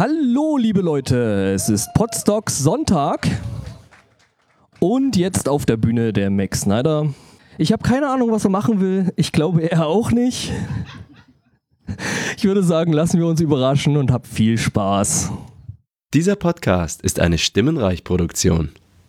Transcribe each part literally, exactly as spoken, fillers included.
Hallo liebe Leute, es ist Podstocks Sonntag und jetzt auf der Bühne der Max Snyder. Ich habe keine Ahnung, was er machen will, ich glaube er auch nicht. Ich würde sagen, lassen wir uns überraschen und habt viel Spaß. Dieser Podcast ist eine Stimmenreich-Produktion.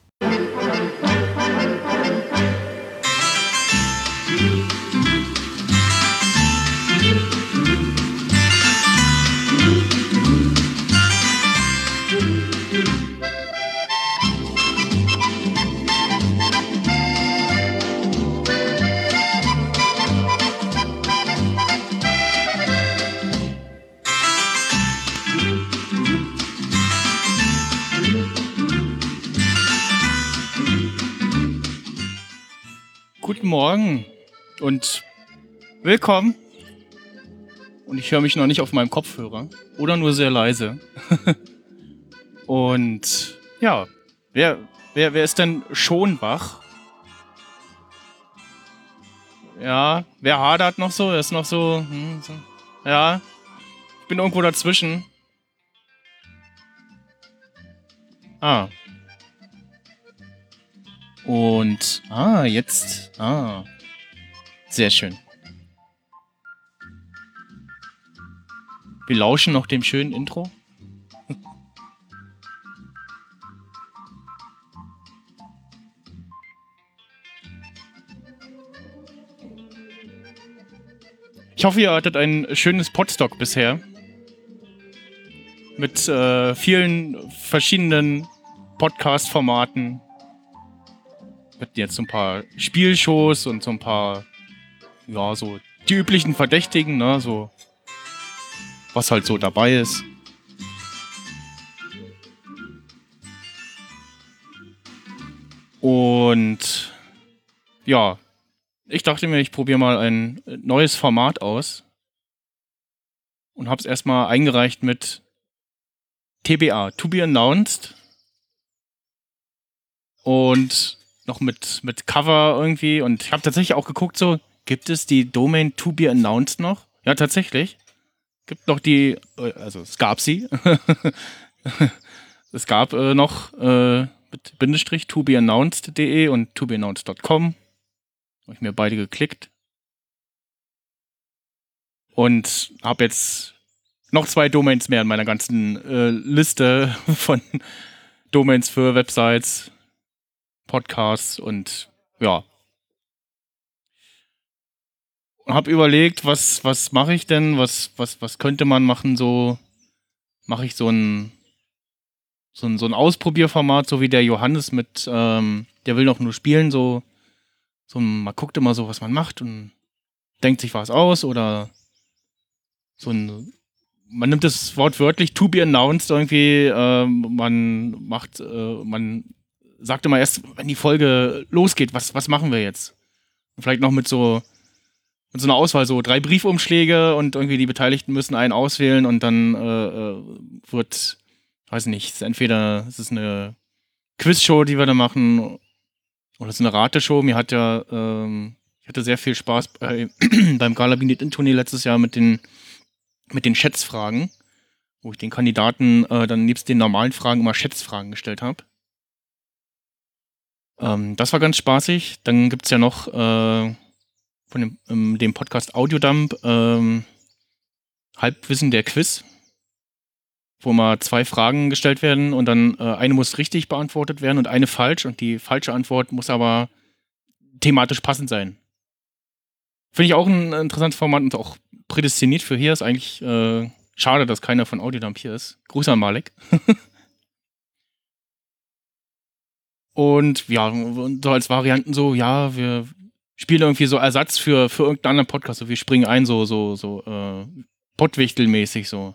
Guten Morgen und willkommen. Und ich höre mich noch nicht auf meinem Kopfhörer oder nur sehr leise. Und ja, wer, wer, wer ist denn schon wach? Ja, wer hadert noch so? Er ist noch so, hm, so. Ja, ich bin irgendwo dazwischen. Ah. Und, ah, jetzt, ah, sehr schön. Wir lauschen noch dem schönen Intro. Ich hoffe, ihr hattet ein schönes Podstock bisher. Mit äh, vielen verschiedenen Podcast-Formaten. Mit jetzt so ein paar Spielshows und so ein paar, ja, so die üblichen Verdächtigen, ne, so was halt so dabei ist. Und ja, ich dachte mir, ich probiere mal ein neues Format aus und hab's erstmal eingereicht mit T B A, To Be Announced, und noch mit, mit Cover irgendwie. Und ich habe tatsächlich auch geguckt, so, gibt es die Domain To Be Announced noch? Ja, tatsächlich. Gibt noch die, also es gab sie. Es gab äh, noch äh, mit Bindestrich to be announced punkt de und to be announced punkt com. Habe ich mir beide geklickt. Und habe jetzt noch zwei Domains mehr in meiner ganzen äh, Liste von Domains für Websites, Podcasts und ja. Und habe überlegt, was, was mache ich denn? Was, was, was könnte man machen? So mache ich so ein, so ein so ein Ausprobierformat, so wie der Johannes mit, ähm, der will doch nur spielen, so, so man guckt immer so, was man macht und denkt sich was aus, oder so ein, man nimmt das Wort wörtlich, to be announced irgendwie, ähm, man macht, äh, man sagt immer erst, wenn die Folge losgeht, was, was machen wir jetzt? Und vielleicht noch mit so, mit so einer Auswahl, so drei Briefumschläge und irgendwie die Beteiligten müssen einen auswählen und dann äh, äh, wird, weiß nicht, es ist entweder es ist eine Quizshow, die wir da machen, oder es ist eine Rateshow. Mir hat ja, ähm, ich hatte sehr viel Spaß bei, beim Gala-Binit-In-Tournee letztes Jahr mit den, mit den Schätzfragen, wo ich den Kandidaten äh, dann nebst den normalen Fragen immer Schätzfragen gestellt habe. Ähm, das war ganz spaßig. Dann gibt's ja noch äh, von dem, ähm, dem Podcast Audiodump ähm, Halbwissen der Quiz, wo mal zwei Fragen gestellt werden und dann äh, eine muss richtig beantwortet werden und eine falsch, und die falsche Antwort muss aber thematisch passend sein. Finde ich auch ein interessantes Format und auch prädestiniert für hier. Ist eigentlich äh, schade, dass keiner von Audiodump hier ist. Grüße an Malek. Und ja, so als Varianten so, ja, wir spielen irgendwie so Ersatz für, für irgendeinen anderen Podcast. So, wir springen ein, so, so, so, äh, Pottwichtel-mäßig so.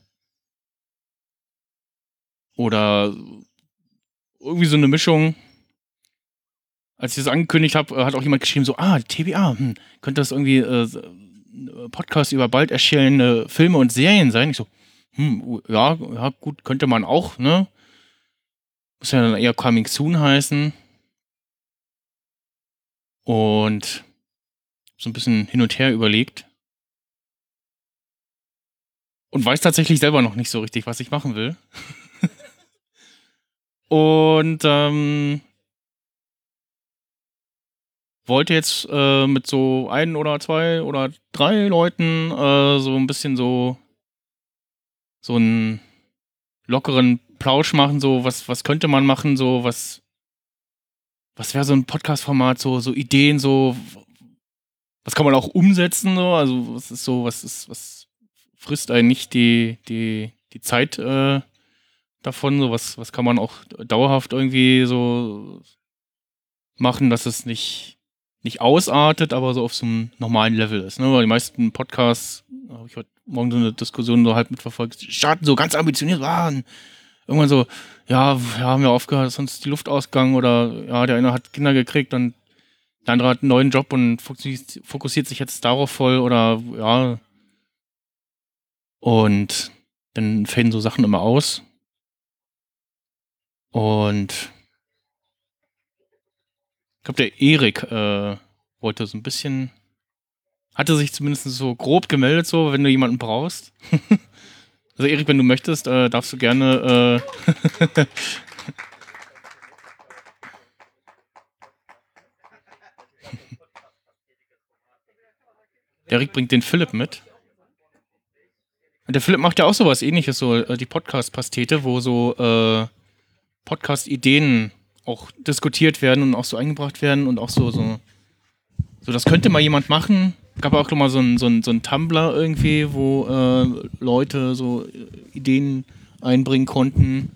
Oder irgendwie so eine Mischung. Als ich das angekündigt habe, hat auch jemand geschrieben, so, ah, T B A, hm, könnte das irgendwie äh, Podcast über bald erscheinende Filme und Serien sein? Ich so, hm, ja, ja, gut, könnte man auch, ne? Muss ja dann eher Coming Soon heißen. Und so ein bisschen hin und her überlegt. und weiß tatsächlich selber noch nicht so richtig, was ich machen will. Und ähm, wollte jetzt äh, mit so ein oder zwei oder drei Leuten äh, so ein bisschen so so einen lockeren Plausch machen, so was was könnte man machen, so was was wäre so ein Podcast-Format, so so Ideen, so was kann man auch umsetzen, so, also was ist so, was ist, was frisst einen nicht die, die, die Zeit äh, davon, so was, was kann man auch dauerhaft irgendwie so machen, dass es nicht, nicht ausartet, aber so auf so einem normalen Level ist, ne? Weil die meisten Podcasts, habe ich heute Morgen so eine Diskussion so halt mitverfolgt, starten so ganz ambitioniert, waren irgendwann so, ja, wir haben ja aufgehört, sonst ist die Luft ausgegangen oder ja, der eine hat Kinder gekriegt und der andere hat einen neuen Job und fokussiert sich jetzt darauf voll oder ja. Und dann faden so Sachen immer aus. Und ich glaube, der Erik äh, wollte so ein bisschen, hatte sich zumindest so grob gemeldet, so, wenn du jemanden brauchst. Also Erik, wenn du möchtest, äh, darfst du gerne äh, der Rick bringt den Philipp mit. Und der Philipp macht ja auch sowas ähnliches, so äh, die Podcast-Pastete, wo so äh, Podcast-Ideen auch diskutiert werden und auch so eingebracht werden und auch so, so, so das könnte mal jemand machen. Gab auch noch mal so ein, so ein, so ein Tumblr irgendwie, wo äh, Leute so äh, Ideen einbringen konnten.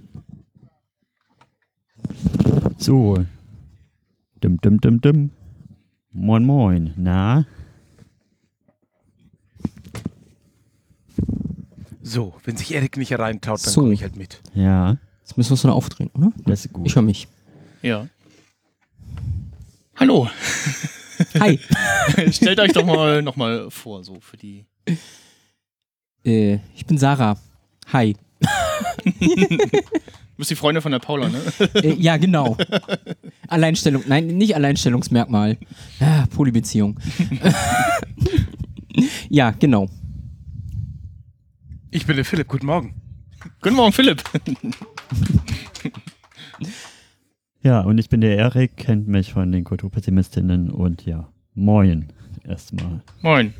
So. Dim, dim, dim, dim. Moin, moin. Na? So, wenn sich Erik nicht hereintaut, dann So. komme ich halt mit. Ja, Jetzt müssen wir es noch aufdrehen, oder? das ist gut. Ich höre mich. Ja. Hallo. Hi. Stellt euch doch mal noch mal vor, so für die. äh, ich bin Sarah. Hi. Du bist die Freundin von der Paula, ne? äh, ja, genau. Alleinstellung, nein, nicht Alleinstellungsmerkmal. Ah, Polybeziehung. Ja, genau. Ich bin der Philipp, guten Morgen. Guten Morgen, Philipp. Ja, und ich bin der Erik, kennt mich von den Kulturpessimistinnen und ja, moin erstmal. Moin.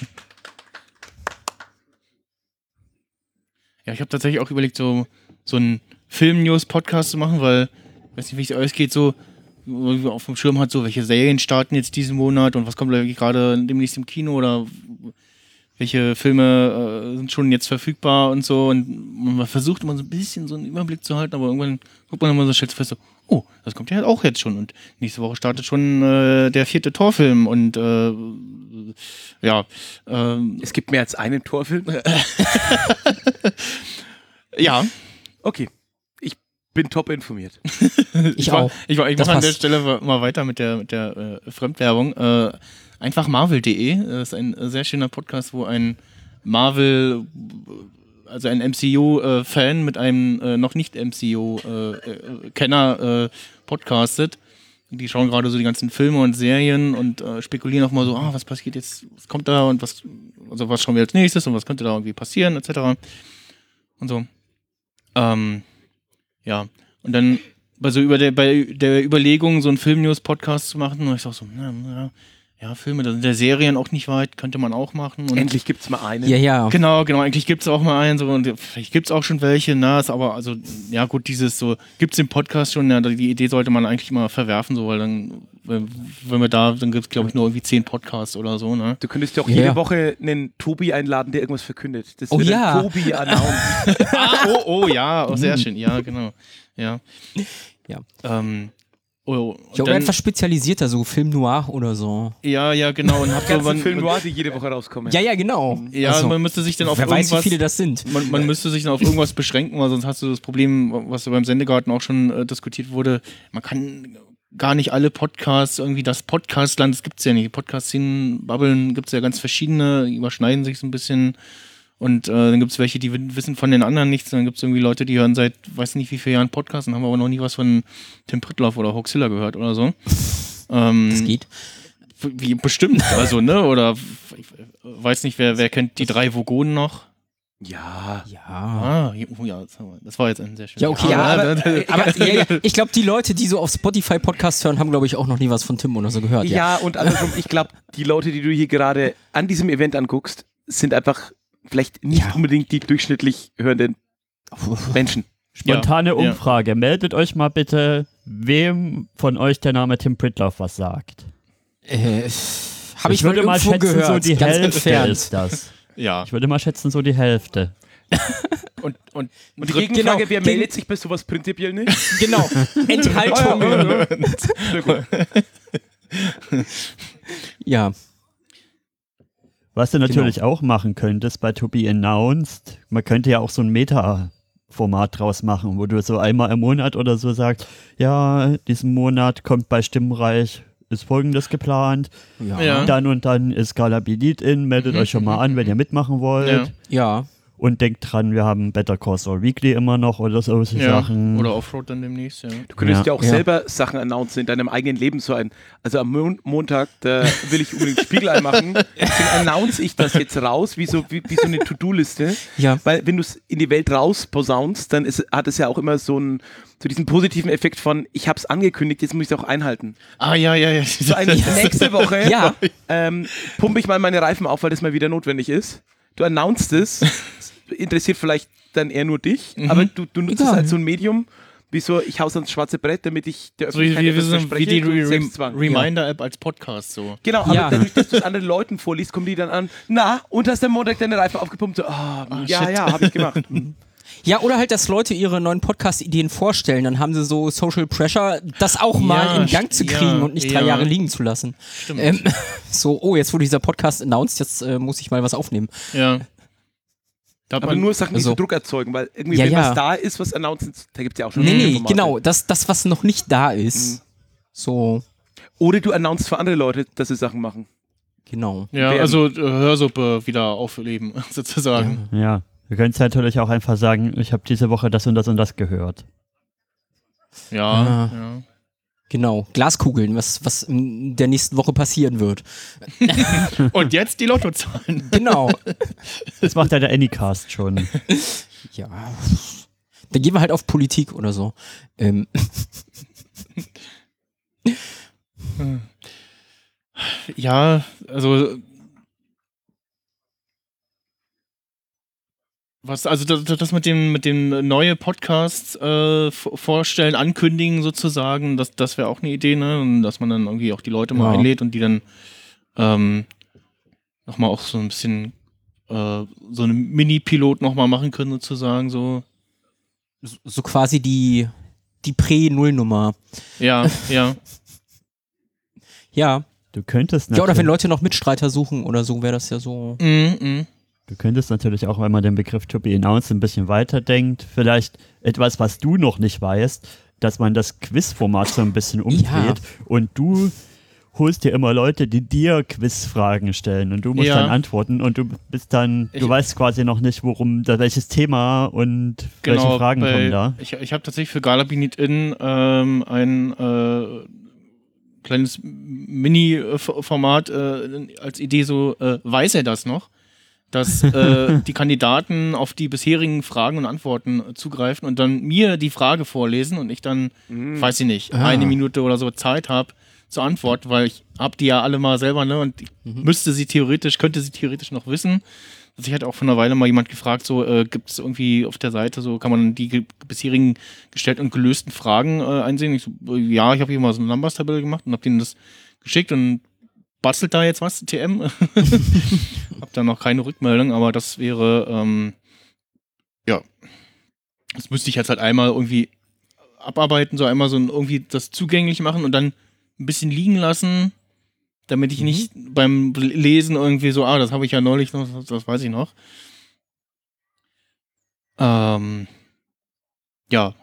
Ja, ich habe tatsächlich auch überlegt, so, so einen Film-News-Podcast zu machen, weil, ich weiß nicht, wie es euch geht, so irgendwie auf dem Schirm hat, so welche Serien starten jetzt diesen Monat und was kommt da gerade demnächst im Kino oder welche Filme äh, sind schon jetzt verfügbar und so, und man versucht immer so ein bisschen so einen Überblick zu halten, aber irgendwann guckt man immer so, stellt sich fest, so, oh, das kommt ja auch jetzt schon und nächste Woche startet schon äh, der vierte Torfilm und äh, ja. Ähm, Es gibt mehr als einen Torfilm. ja. Okay, ich bin top informiert. Ich war, auch. Ich, war, ich Das mache an der passt. Stelle mal weiter mit der, mit der äh, Fremdwerbung. Äh, einfach Marvel punkt de Das ist ein sehr schöner Podcast, wo ein Marvel, also ein M C U-Fan mit einem äh, noch nicht M C U-Kenner äh, äh, podcastet. Die schauen gerade so die ganzen Filme und Serien und äh, spekulieren auch mal so, ah, was passiert jetzt, was kommt da und was, also was schauen wir als nächstes und was könnte da irgendwie passieren, et cetera. Und so. Ähm, ja. Und dann bei so über der, bei der Überlegung, so einen Film-News-Podcast zu machen, und ich sag so, na, na, ja, Filme, da sind ja Serien auch nicht weit, könnte man auch machen. Und Endlich gibt's mal einen. Ja, ja. Genau, genau, eigentlich gibt es auch mal einen, so, und vielleicht gibt es auch schon welche, na, ist aber, also, ja gut, dieses so, gibt es im Podcast schon, ja, die Idee sollte man eigentlich mal verwerfen, so, weil dann, wenn, wenn wir da, dann gibt es, glaube ich, nur irgendwie zehn Podcasts oder so, ne? Du könntest ja auch Ja. jede Woche einen Tobi einladen, der irgendwas verkündet. Das Oh wird ja. ein Tobi announced. Ah, oh, oh, ja, oh, sehr schön, ja, genau, ja. Ja. Ähm, oh, Ich glaube, etwas spezialisierter, so Film Noir oder so. ja, ja, genau, und hab so, Ganzen man, Film Noir, die jede Woche rauskommen. Ja, ja, genau. ja, Also, man müsste sich dann auf wer weiß, wie irgendwas... viele das sind. Man, man müsste sich dann auf irgendwas beschränken, weil sonst hast du das Problem, was beim Sendegarten auch schon äh, diskutiert wurde. Man kann gar nicht alle Podcasts, irgendwie das Podcastland, das gibt's ja nicht. Podcast-Szenen, Bubblen gibt's ja ganz verschiedene, die überschneiden sich so ein bisschen. Und äh, dann gibt's welche, die wissen von den anderen nichts. Dann gibt's irgendwie Leute, die hören seit, weiß nicht wie viele Jahren Podcasts und haben aber noch nie was von Tim Prittloff oder Hoaxilla gehört oder so. Ähm, Das geht. Wie, bestimmt, also, ne? Oder ich weiß nicht, wer, wer kennt die drei Vogonen noch? Ja. Ja. Ah, oh ja, das haben wir- das war jetzt ein sehr schönes. Ja, okay. Ja, aber, Aber ja, ja, ich glaube, die Leute, die so auf Spotify Podcasts hören, haben, glaube ich, auch noch nie was von Tim oder so gehört. Ja. Ja, und andersrum, ich glaube, die Leute, die du hier gerade an diesem Event anguckst, sind einfach vielleicht nicht Ja. unbedingt die durchschnittlich hörenden Menschen. Spontane Ja, ja. Umfrage. Meldet euch mal bitte, wem von euch der Name Tim Pritloff was sagt. Äh, Habe ich, ich würde mal mal irgendwo schätzen, gehört, so die ganz Hälfte entfernt. ist das. Ja. Ich würde mal schätzen, so die Hälfte. Und, und, Und die Gegenfrage, genau, wer gegen- meldet sich bei sowas prinzipiell nicht? Genau. Enthaltung. Ja. Was du natürlich auch machen könntest bei To Be Announced, man könnte ja auch so ein Meta-Format draus machen, wo du so einmal im Monat oder so sagst, ja, diesen Monat kommt bei Stimmreich, ist Folgendes geplant, Ja. Ja. dann und dann ist Gala Be Lead in, meldet Mhm, euch schon mal an, wenn ihr mitmachen wollt. Ja. Ja. Und denkt dran, wir haben Better Call Saul Weekly immer noch oder solche ja. Sachen. Oder Offroad dann demnächst, ja. Du könntest ja, Ja. auch Ja. selber Sachen announcen in deinem eigenen Leben. So ein, also am Mon Montag, da will ich unbedingt Spiegelei machen. Deswegen announce ich das jetzt raus, wie so, wie, wie so eine To-Do-Liste. Ja. Weil wenn du es in die Welt raus posaunst, dann ist, hat es ja auch immer so, einen, so diesen positiven Effekt von, ich habe es angekündigt, jetzt muss ich es auch einhalten. Ah, ja, ja, ja. So ein, nächste Woche Ja. ähm, pumpe ich mal meine Reifen auf, weil das mal wieder notwendig ist. Du announcest es, interessiert vielleicht dann eher nur dich, Mhm. aber du, du nutzt es Egal. als so ein Medium, wie so, ich hau's ans schwarze Brett, damit ich der So wie, Öffentlichkeit wie, etwas wie, so, wie verspreche, die so Re Selbstzwang. Reminder-App als Podcast so. Genau, aber Ja. dadurch, dass du es anderen Leuten vorliest, kommen die dann an, na, und hast am Montag deine Reifen aufgepumpt? So, ah, ja, shit. ja, habe ich gemacht. Ja, oder halt, dass Leute ihre neuen Podcast-Ideen vorstellen. Dann haben sie so Social Pressure, das auch mal Ja, in Gang zu ja, kriegen und nicht drei ja. Jahre liegen zu lassen. Stimmt. Ähm, so, oh, jetzt wurde dieser Podcast announced, jetzt äh, muss ich mal was aufnehmen. Ja. Da hat Aber man- nur Sachen, die also- so Druck erzeugen, weil irgendwie, Ja, wenn ja. was da ist, was announcen, da gibt es ja auch schon Nee, nee, Formate. genau, das, das, was noch nicht da ist. Mhm. So, Oder du announcest für andere Leute, dass sie Sachen machen. genau. ja, werden. also äh, Hörsuppe wieder aufleben, sozusagen. Ja, wir können es natürlich auch einfach sagen, ich habe diese Woche das und das und das gehört. Ja, Ah. ja. Genau, Glaskugeln, was, was in der nächsten Woche passieren wird. Und jetzt die Lottozahlen. Genau. Das macht ja der Anycast schon. Ja. Dann gehen wir halt auf Politik oder so. Ähm, Ja, also was, also das, das mit dem mit dem neue Podcasts äh, v- vorstellen, ankündigen sozusagen, das, das wäre auch eine Idee, ne? Und dass man dann irgendwie auch die Leute mal Ja. einlädt und die dann ähm, nochmal auch so ein bisschen äh, so einen Mini-Pilot nochmal machen können sozusagen, so. so, so quasi die, die Prä-Null-Nummer. Ja, ja. Ja. Du könntest Ja, oder wenn natürlich, Leute noch Mitstreiter suchen oder so, wäre das ja so. Mhm, mhm. du könntest natürlich auch, wenn man den Begriff To Be Announced ein bisschen weiterdenkt, vielleicht etwas, was du noch nicht weißt, dass man das Quizformat so ein bisschen umdreht Ja. und du holst dir immer Leute, die dir Quizfragen stellen und du musst Ja. dann antworten und du bist dann, du Ich- weißt quasi noch nicht, worum, da, welches Thema und welche Genau, Fragen bei, kommen da. Ich, ich habe tatsächlich für Galabinit In ähm, ein äh, kleines Mini-Format äh, als Idee so, äh, weiß er das noch? Dass äh, die Kandidaten auf die bisherigen Fragen und Antworten äh, zugreifen und dann mir die Frage vorlesen und ich dann, weiß ich nicht, Ah. eine Minute oder so Zeit habe zur Antwort, weil ich habe die ja alle mal selber, ne, und ich müsste sie theoretisch, könnte sie theoretisch noch wissen. Also ich hatte auch vor einer Weile mal jemand gefragt, so äh, gibt es irgendwie auf der Seite, so kann man die ge bisherigen gestellten und gelösten Fragen äh, einsehen? Ich so, äh, ja, ich habe hier mal so eine Numbers-Tabelle gemacht und habe denen das geschickt und bastelt da jetzt was, T M? Hab da noch keine Rückmeldung, aber das wäre, ähm, ja, das müsste ich jetzt halt einmal irgendwie abarbeiten, so einmal so ein, irgendwie das zugänglich machen und dann ein bisschen liegen lassen, damit ich nicht beim Lesen irgendwie so, ah, das habe ich ja neulich noch, das, das weiß ich noch. Ähm, ja.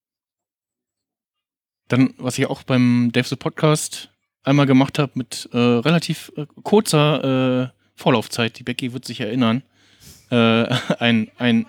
Dann, was ich auch beim Dave the Podcast einmal gemacht habe, mit äh, relativ äh, kurzer äh, Vorlaufzeit, die Becky wird sich erinnern, äh, ein, ein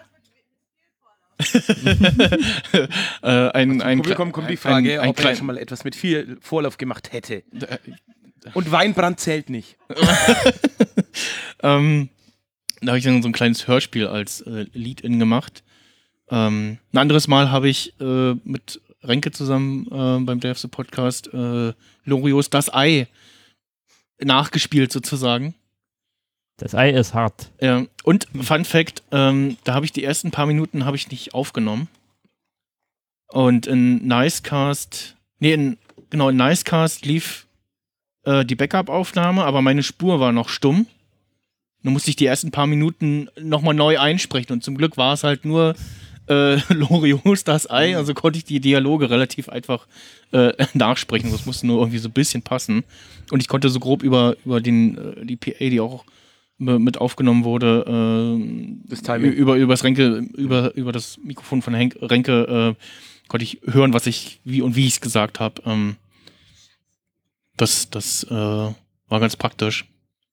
äh, ein, ein, Publikum kommt die Frage, ein, ein ob er klein- schon mal etwas mit viel Vorlauf gemacht hätte. äh, Und Weinbrand zählt nicht. ähm, Da habe ich dann so ein kleines Hörspiel als äh, Lead-In gemacht. Ähm, ein anderes Mal habe ich äh, mit Renke zusammen äh, beim Day of the Podcast äh, Lorios Das Ei nachgespielt sozusagen. Das Ei ist hart. Ja. Und Fun Fact, ähm, da habe ich die ersten paar Minuten habe ich nicht aufgenommen. Und in Nicecast, nee, in, genau, in Nicecast lief äh, die Backup-Aufnahme, aber meine Spur war noch stumm. Dann musste ich die ersten paar Minuten nochmal neu einsprechen und zum Glück war es halt nur äh, Lorios Das Ei, also konnte ich die Dialoge relativ einfach äh, nachsprechen. Das musste nur irgendwie so ein bisschen passen. Und ich konnte so grob über, über den, äh, die P A, die auch mit aufgenommen wurde, äh, Das Timing. über, über das Renke, über, über das Mikrofon von Henk, Renke, äh, konnte ich hören, was ich, wie und wie ich es gesagt habe. Ähm, das das äh, war ganz praktisch.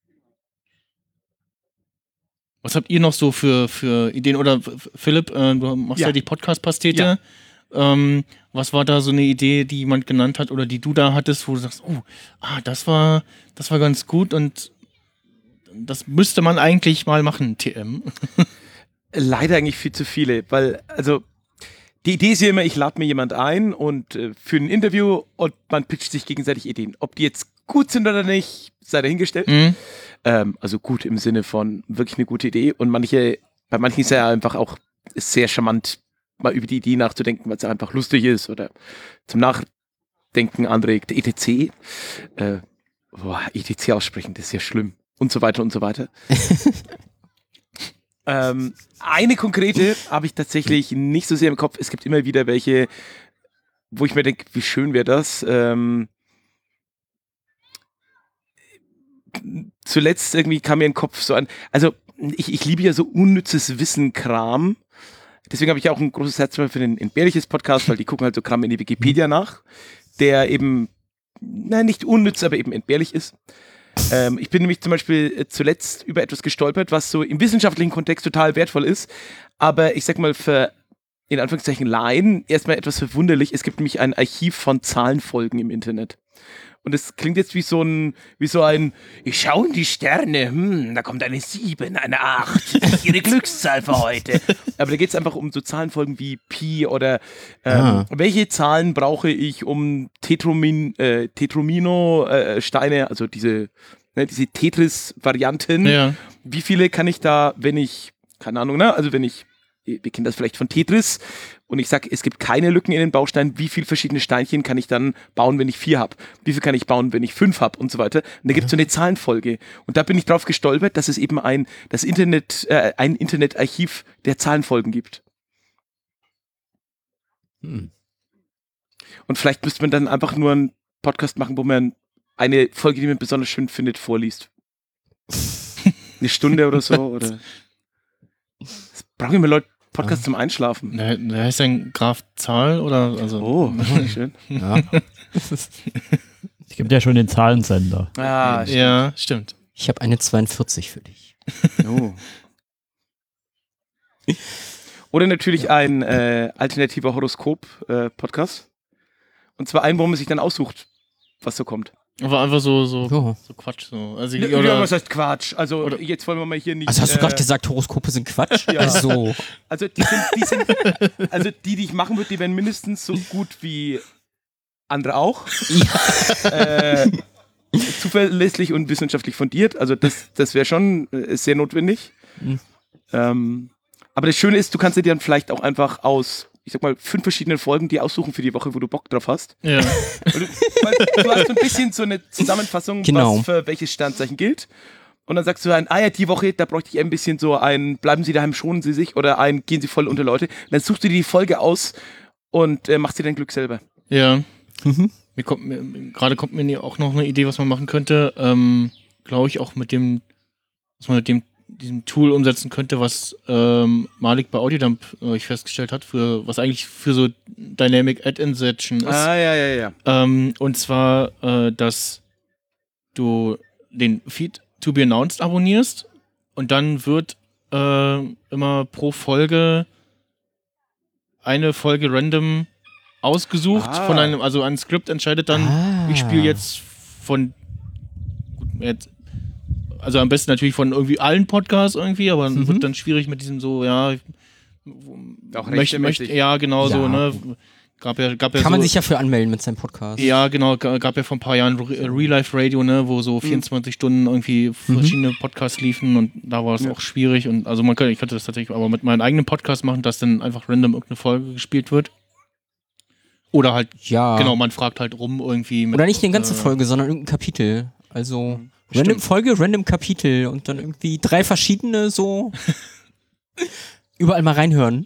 Was habt ihr noch so für, für Ideen? Oder Philipp, äh, du machst ja, Ja. die Podcast-Pastete. Ja. Ähm, was war da so eine Idee, die jemand genannt hat oder die du da hattest, wo du sagst, oh, ah, das war, das war ganz gut und das müsste man eigentlich mal machen, T M. Leider eigentlich viel zu viele, weil, also, die Idee ist ja immer, ich lade mir jemand ein und äh, für ein Interview und man pitcht sich gegenseitig Ideen. Ob die jetzt gut sind oder nicht, sei dahingestellt. Mhm. Ähm, also gut im Sinne von wirklich eine gute Idee. Und manche, bei manchen ist ja einfach auch sehr charmant, mal über die Idee nachzudenken, weil es einfach lustig ist oder zum Nachdenken anregt. E T C, äh, boah, E T C aussprechen, das ist ja schlimm. Und so weiter und so weiter. ähm, eine konkrete habe ich tatsächlich nicht so sehr im Kopf. Es gibt immer wieder welche, wo ich mir denke, wie schön wäre das. Ähm, zuletzt irgendwie kam mir in den Kopf so an, also ich, ich liebe ja so unnützes Wissen-Kram. Deswegen habe ich auch ein großes Herz für den Entbehrliches Podcast, weil die gucken halt so Kram in die Wikipedia nach, der eben, nein, nicht unnütz, aber eben entbehrlich ist. Ähm, ich bin nämlich zum Beispiel zuletzt über etwas gestolpert, was so im wissenschaftlichen Kontext total wertvoll ist, aber ich sag mal für, in Anführungszeichen, Laien erstmal etwas verwunderlich. Es gibt nämlich ein Archiv von Zahlenfolgen im Internet. Und es klingt jetzt wie so ein, wie so ein, ich schaue in die Sterne, hm, da kommt eine sieben, eine acht, ihre Glückszahl für heute. Aber da geht es einfach um so Zahlenfolgen wie Pi oder ähm, Ah. welche Zahlen brauche ich, um Tetromin, äh, Tetromino-Steine, also diese, ne, diese Tetris-Varianten, Ja. wie viele kann ich da, wenn ich, keine Ahnung, ne, also wenn ich, wir kennen das vielleicht von Tetris und ich sage, es gibt keine Lücken in den Bausteinen, wie viele verschiedene Steinchen kann ich dann bauen, wenn ich vier habe? Wie viel kann ich bauen, wenn ich fünf habe und so weiter? Und da gibt es so eine Zahlenfolge. Und da bin ich drauf gestolpert, dass es eben ein, das Internet, äh, ein Internetarchiv der Zahlenfolgen gibt. Hm. Und vielleicht müsste man dann einfach nur einen Podcast machen, wo man eine Folge, die man besonders schön findet, vorliest. Eine Stunde oder so, oder? Das brauchen immer Leute Podcast zum Einschlafen. Da, da heißt ein Graph Zahl oder also. Oh, schön. Ja. Es gibt ja schon den Zahlensender. Ah, Ja, stimmt. Ich habe eine zweiundvierzig für dich. Oh. Oder natürlich ein äh, alternativer Horoskop-Podcast. Und zwar einen, wo man sich dann aussucht, was so kommt. Aber einfach so, so, Oh. so Quatsch. So. Also, Ja, oder, was heißt Quatsch? Also oder- jetzt wollen wir mal hier nicht... Also hast du äh, gerade gesagt, Horoskope sind Quatsch? Ja. Also, Also die sind, die sind, also die, die ich machen würde, die wären mindestens so gut wie andere auch. äh, zuverlässig und wissenschaftlich fundiert. Also das, das wäre schon äh, sehr notwendig. Mhm. Ähm, aber das Schöne ist, du kannst dir dann vielleicht auch einfach aus, ich sag mal, fünf verschiedenen Folgen die aussuchen für die Woche, wo du Bock drauf hast. ja. Weil du, weil du hast so ein bisschen so eine Zusammenfassung, Genau. was für welches Sternzeichen gilt. Und dann sagst du ein, ah ja, die Woche, da bräuchte ich ein bisschen so ein, bleiben Sie daheim, schonen Sie sich oder ein, gehen Sie voll unter Leute. Und dann suchst du dir die Folge aus und äh, machst dir dein Glück selber. Ja. Mhm. Mir kommt mir, gerade kommt mir auch noch eine Idee, was man machen könnte. Ähm, Glaube ich auch mit dem, was man mit dem diesem Tool umsetzen könnte, was ähm, Malik bei Audiodump äh, ich festgestellt hat, für was eigentlich für so Dynamic Ad Insertion ist. Ah, ja, ja, ja. Ähm, und zwar, äh, dass du den Feed To Be Announced abonnierst und dann wird äh, immer pro Folge eine Folge random ausgesucht Ah. von einem, also ein Skript entscheidet dann, Ah. ich spiele jetzt von gut, jetzt also am besten natürlich von irgendwie allen Podcasts irgendwie, aber dann Mhm. wird dann schwierig mit diesem so, ja, Auch möchte, möchte, ja, genau Ja. so, ne? Gab ja, gab ja Kann so, man sich ja für anmelden mit seinem Podcast. ja, genau, ga- gab ja vor ein paar Jahren Re- Real Life Radio, ne, wo so vierundzwanzig Stunden irgendwie verschiedene Podcasts liefen und da war es Ja. auch schwierig und also man könnte, ich könnte das tatsächlich aber mit meinem eigenen Podcast machen, dass dann einfach random irgendeine Folge gespielt wird. Oder halt, Ja. genau, man fragt halt rum irgendwie. Mit, Oder nicht eine ganze äh, Folge, sondern irgendein Kapitel. Also random Stimmt. Folge, random Kapitel und dann irgendwie drei verschiedene so überall mal reinhören.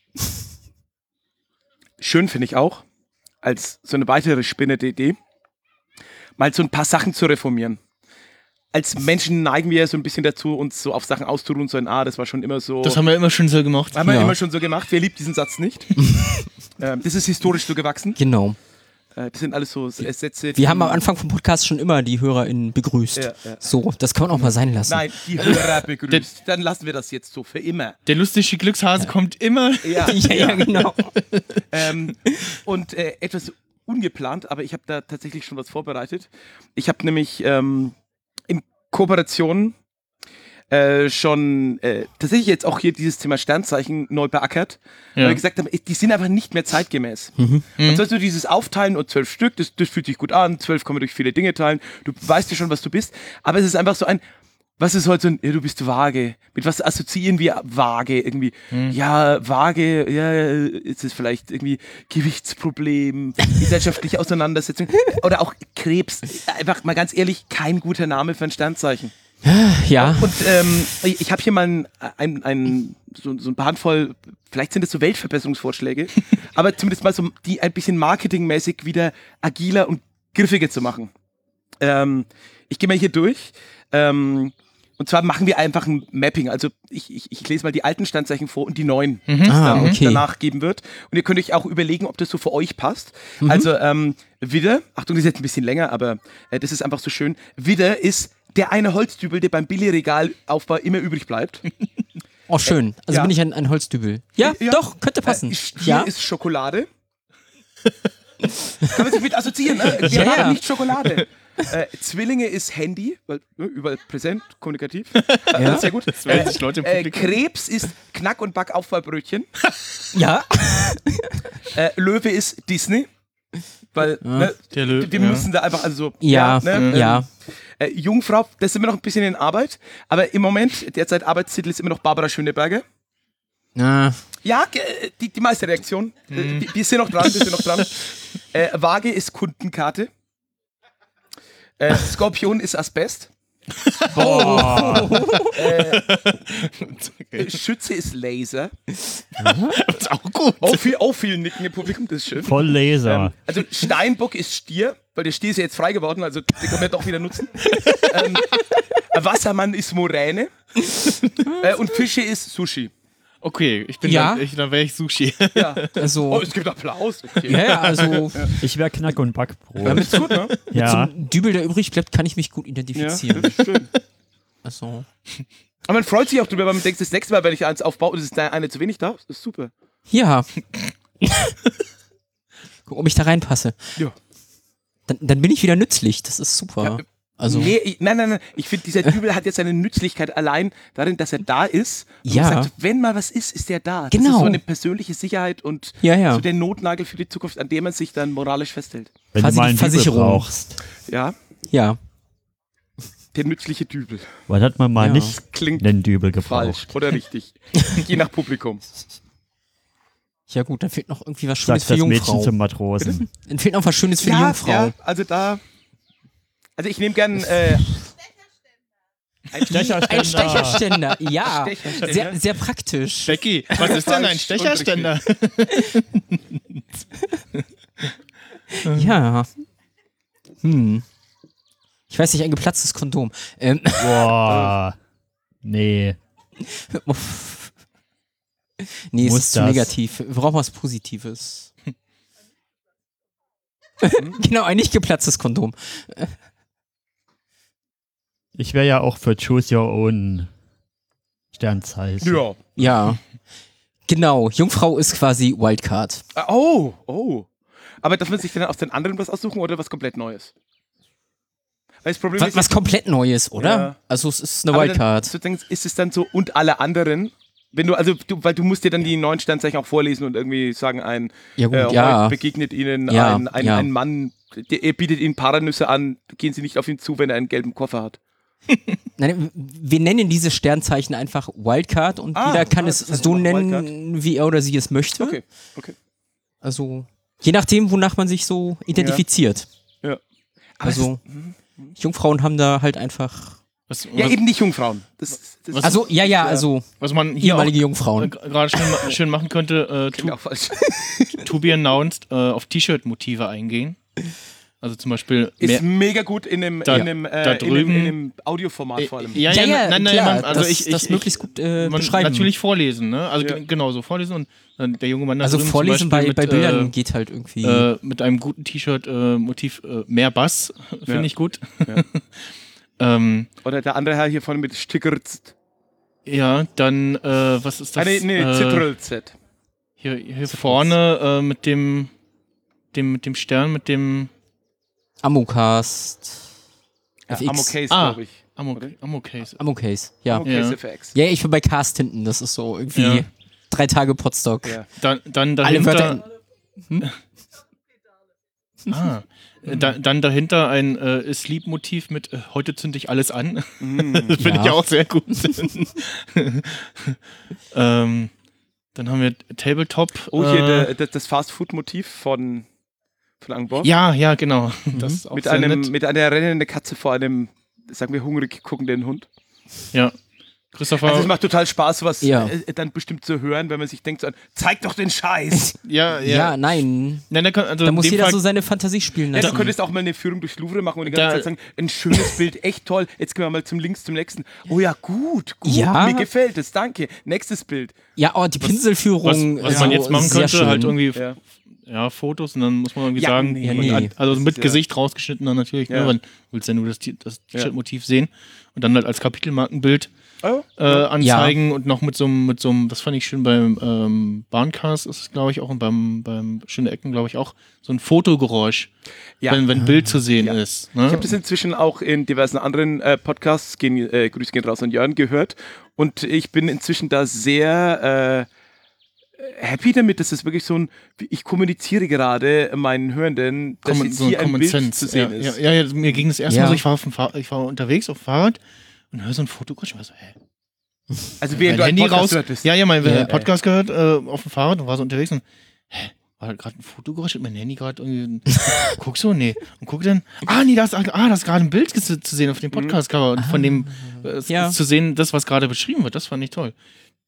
Schön finde ich auch, als so eine weitere spinnende Idee, mal so ein paar Sachen zu reformieren. Als Menschen neigen wir ja so ein bisschen dazu, uns so auf Sachen auszuruhen, so ein, ah, das war schon immer so. Das haben wir immer schon so gemacht. haben wir Ja. immer schon so gemacht. Wer liebt diesen Satz nicht? ähm, das ist historisch so gewachsen. Genau. Äh, das sind alles so S- Sätze. die- Wir haben am Anfang vom Podcast schon immer die HörerInnen begrüßt. Ja, ja. So, das kann man auch mal sein lassen. Nein, die Hörer begrüßt. Dann lassen wir das jetzt so für immer. Der lustige Glückshase kommt immer. Ja, Ja, ja, genau. Ähm, und äh, etwas ungeplant, aber ich habe da tatsächlich schon was vorbereitet. Ich habe nämlich ähm, in Kooperation äh, schon äh, tatsächlich jetzt auch hier dieses Thema Sternzeichen neu beackert, Ja. weil wir gesagt haben, die sind einfach nicht mehr zeitgemäß. Mhm. Und sollst du dieses Aufteilen und zwölf Stück, das, das fühlt sich gut an, zwölf kann man durch viele Dinge teilen, du weißt ja schon, was du bist, aber es ist einfach so ein, was ist heute so ein, ja, du bist vage. Mit was assoziieren wir vage irgendwie? Ja, vage, ja, ist es vielleicht irgendwie Gewichtsproblem, gesellschaftliche Auseinandersetzung oder auch Krebs. Einfach mal ganz ehrlich, kein guter Name für ein Sternzeichen. Ja. Und ähm, ich ich habe hier mal ein, ein, ein, so, so ein paar Handvoll, vielleicht sind das so Weltverbesserungsvorschläge, aber zumindest mal so, die ein bisschen marketingmäßig wieder agiler und griffiger zu machen. Ähm, ich gehe mal hier durch. Ähm, und zwar machen wir einfach ein Mapping. Also ich, ich, ich lese mal die alten Sternzeichen vor und die neuen, die es Ah, dann okay. danach geben wird. Und ihr könnt euch auch überlegen, ob das so für euch passt. Also ähm, Widder, Achtung, das ist jetzt ein bisschen länger, aber äh, das ist einfach so schön. Widder ist der eine Holzdübel, der beim Billigregalaufbau immer übrig bleibt. Oh, schön. Also Ja. bin ich ein, ein Holzdübel. Ja, Ja. doch, könnte passen. Äh, Stier ja. ist Schokolade. Kann man sich mit assoziieren, ne? Wir Ja, haben ja. nicht Schokolade. Äh, Zwillinge ist Handy, weil ne, überall präsent, kommunikativ. Ja. Sehr gut. Das werden sich Leute im Äh, Publikum- Krebs ist Knack- und Backaufbahrbrötchen. ja. Äh, Löwe ist Disney. Weil ne, Der Löwe, wir ja. müssen da einfach, also Ja, ne, ähm, ja. Äh, Jungfrau, das sind wir noch ein bisschen in Arbeit, aber im Moment, derzeit Arbeitstitel ist immer noch Barbara Schöneberger. Ah, Ja, ge- äh, die, die meiste Reaktion. Äh, wir, wir sind noch dran, wir sind noch dran. Äh, Waage ist Kundenkarte. Äh, Skorpion ist Asbest. Äh, Schütze ist Laser. Das ist auch gut. Auch viel, auch viel Nicken im Publikum, das ist schön. Voll Laser. Ähm, also Steinbock ist Stier, weil der Stier ist ja jetzt frei geworden, also den können wir doch wieder nutzen. ähm, Wassermann ist Moräne. äh, und Fische ist Sushi. Okay, ich bin Ja. dann, ich, dann wäre ich Sushi. Ja. also. Oh, es gibt Applaus. Okay. ja, ja, also. Ich wäre Knack- und Backbrot. Ja, ist gut, ne? Ja. Zum Dübel, der übrig bleibt, kann ich mich gut Ja, identifizieren. das ist schön. Also. Aber man freut sich auch drüber, weil man denkt, das nächste Mal, wenn ich eins aufbaue und es ist da eine zu wenig da, das ist super. Ja. Guck, ob ich da reinpasse. Ja. Dann, dann bin ich wieder nützlich. Das ist super. Ja, Also. Nee, ich, nein, nein, nein. Ich finde, dieser Dübel hat jetzt seine Nützlichkeit allein darin, dass er da ist. Und Ja. man sagt, wenn mal was ist, ist der da. Das Genau. ist so eine persönliche Sicherheit und Ja, ja. so der Notnagel für die Zukunft, an dem man sich dann moralisch festhält. Wenn Quasi du mal die einen Dübel Versicherung. brauchst. Ja, Ja. der nützliche Dübel. Wann hat man mal Ja. nicht Klingt einen Dübel falsch gebraucht? oder richtig. Je nach Publikum. Ja, gut, dann fehlt noch irgendwie was Schönes Sagt für das Mädchen Jungfrau. zum Matrosen. Dann fehlt noch was Schönes für die Jungfrau. ja, also da. Also ich nehme gern äh, ein Ein Stecherständer, ja. Stecherständer. Sehr, sehr praktisch. Becky, was ist denn ein Falsch Stecherständer? Ja. Hm. Ich weiß nicht, ein geplatztes Kondom. Ähm, Boah. Nee. uff. nee, es Muss ist zu das? negativ. Wir brauchen was Positives. Genau, ein nicht geplatztes Kondom. Ich wäre ja auch für Choose Your Own Sternzeichen. Ja. Ja. Genau, Jungfrau ist quasi Wildcard. Ah, Oh, oh. Aber darf man sich dann aus den anderen was aussuchen oder was komplett Neues? Weil das Problem Was, ist, was komplett Neues, oder? Ja. Also es ist eine aber Wildcard. Dann, sozusagen ist es dann so, und alle anderen, wenn du, also du, weil du musst dir dann die neuen Sternzeichen auch vorlesen und irgendwie sagen, ein Ja gut, äh, ja. heute begegnet ihnen Ja, ein, ein, ja. ein Mann, der, er bietet ihnen Paranüsse an, gehen sie nicht auf ihn zu, wenn er einen gelben Koffer hat. Nein, wir nennen diese Sternzeichen einfach Wildcard und Ah, jeder kann ah, es das heißt so einfach nennen, wie er oder sie es möchte. Okay, okay. Also je nachdem, wonach man sich so identifiziert. Ja. Aber Also Jungfrauen haben da halt einfach. Was, Ja, was, eben nicht Jungfrauen. Das, das Was- Also ja, ja, also was man hier auch, ehemalige äh, Jungfrauen. gerade schön, ma- schön machen könnte, äh, klingt to, auch falsch. to be announced, äh, auf T-Shirt-Motive eingehen. Also zum Beispiel Ist mehr, mega gut in einem, Da- in einem, äh, da in einem, drüben- in einem Audioformat vor allem. Ja, ja, nein, nein, klar, man, also das, ich, ich, das ich, möglichst gut äh, man beschreiben. natürlich vorlesen, ne? Also Ja. ge- genau so vorlesen und dann der junge Mann da also drüben zum vorlesen bei, Beispiel bei mit, Bildern äh, geht halt irgendwie. Äh, mit einem guten T-Shirt-Motiv äh, mehr Bass, finde Ja. ich gut. Ja. ähm, Oder der andere Herr hier vorne mit Stickerzt. ja, dann, äh, was ist das? Ah, nee, nee, äh, Zitrelz. hier hier vorne äh, mit dem, dem, mit dem Stern, mit dem Amocast. Ja, F X. Amocase, Ah. glaube ich. Ammo, Oder? Ammocase. Amocase, ja. Amocase Ja. F X. Ja, ich bin bei Cast hinten, das ist so irgendwie Ja. drei Tage Potstock. Ja. Dann, dann Alle dahinter, Wörter ah, äh, da, dann dahinter ein äh, Sleep-Motiv mit äh, heute zünde ich alles an. Mm. Das finde Ja. ich auch sehr gut. ähm, dann haben wir Tabletop. Oh, hier äh, der, das, das Fast-Food-Motiv von, von Angborg. Ja, ja, genau. Das ist auch mit, sehr einem, nett. mit einer rennenden Katze vor einem, sagen wir, hungrig guckenden Hund. Ja. Christopher, Also es macht total Spaß, sowas Ja. äh, dann bestimmt zu hören, wenn man sich denkt, so, zeig doch den Scheiß. ja, ja. Ja, nein. Nein, da, kann, also Da in muss dem jeder Fall, so seine Fantasie spielen Ja, lassen. du könntest auch mal eine Führung durchs Louvre machen und die Da- ganze Zeit sagen, ein schönes Bild, echt toll. Jetzt gehen wir mal zum Links, zum nächsten. Oh ja, gut, gut, Ja. mir gefällt es, danke. Nächstes Bild. Ja, oh, die Pinselführung. was, was ist man so jetzt machen sehr könnte, schön. halt irgendwie Ja. ja, Fotos und dann muss man irgendwie Ja, sagen, nee. Ja, und nee. an- also Das mit ist ja- Gesicht rausgeschnitten dann natürlich, Ja. ne, weil du willst ja nur das, T- das Ja. T-Shirt-Motiv sehen und dann halt als Kapitelmarkenbild Oh, äh, anzeigen und noch mit so einem, mit so einem, das fand ich schön beim ähm, Bahncast ist es, glaube ich, auch und beim, beim Schöne Ecken, glaube ich, auch, so ein Fotogeräusch, Ja. wenn, wenn ein Bild zu sehen Ja. ist. Ne? Ich habe das inzwischen auch in diversen anderen äh, Podcasts, gehen, äh, Grüße gehen raus an Jörn, gehört. Und ich bin inzwischen da sehr äh, happy damit, dass es wirklich so ein, ich kommuniziere gerade meinen Hörenden, dass Common- jetzt so ein hier ein Common Bild Sense. zu sehen ja, ist. Ja, ja, ja, mir ging das erste Ja. Mal so, ich war, auf dem Fahr- ich war unterwegs auf dem Fahrrad und höre so ein Fotogeräusch und war so, hä? Also während du mein einen Handy Podcast raus. hörtest. Ja, ja, mein Ja. ja. Podcast gehört äh, auf dem Fahrrad und war so unterwegs und hä, war halt gerade ein Fotogeräusch und mein Handy gerade irgendwie. Guck so, nee. Und guck dann, ah, nee, da ist, ah, da ist gerade ein Bild zu, zu sehen auf dem Podcast-Cover und von dem äh, Ja. zu sehen, das, was gerade beschrieben wird, das fand ich toll.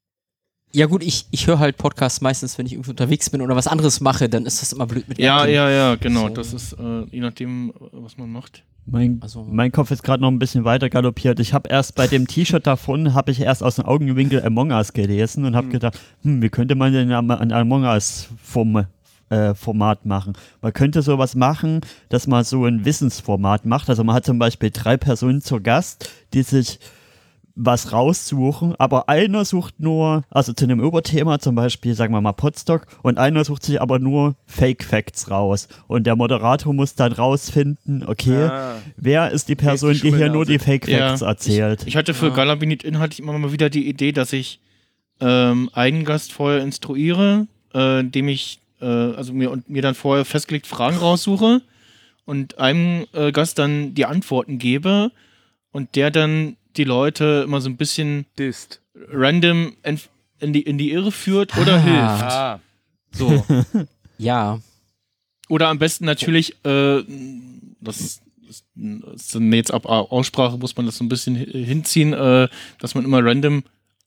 Ja gut, ich, ich höre halt Podcasts meistens, wenn ich irgendwie unterwegs bin oder was anderes mache, dann ist das immer blöd mit Ja, Airplay. ja, ja, genau. So. Das ist äh, je nachdem, äh, was man macht. Mein, Also- mein Kopf ist gerade noch ein bisschen weiter galoppiert. Ich habe erst bei dem T-Shirt davon, habe ich erst aus dem Augenwinkel Among Us gelesen und habe gedacht, hm, wie könnte man denn am- ein Among Us Form, äh, Format machen? Man könnte sowas machen, dass man so ein Wissensformat macht. Also man hat zum Beispiel drei Personen zu Gast, die sich was raussuchen, aber einer sucht nur, also zu einem Oberthema, zum Beispiel, sagen wir mal Podstock, und einer sucht sich aber nur Fake Facts raus. Und der Moderator muss dann rausfinden, okay, Ah. wer ist die Person, Wer ist die die hier nur die Schummelnase? Fake Facts Ja, erzählt? Ich hatte für Ja. Galabinit In hatte ich immer mal wieder die Idee, dass ich ähm, einen Gast vorher instruiere, äh, indem ich äh, also mir und mir dann vorher festgelegt Fragen raussuche und einem äh, Gast dann die Antworten gebe und der dann die Leute immer so ein bisschen Dist. random in, in, die, in die Irre führt oder Ah. hilft. Ah. So. Ja. Oder am besten natürlich, äh, das ist, ist jetzt ab Aussprache muss man das so ein bisschen hi- hinziehen, äh, dass man immer random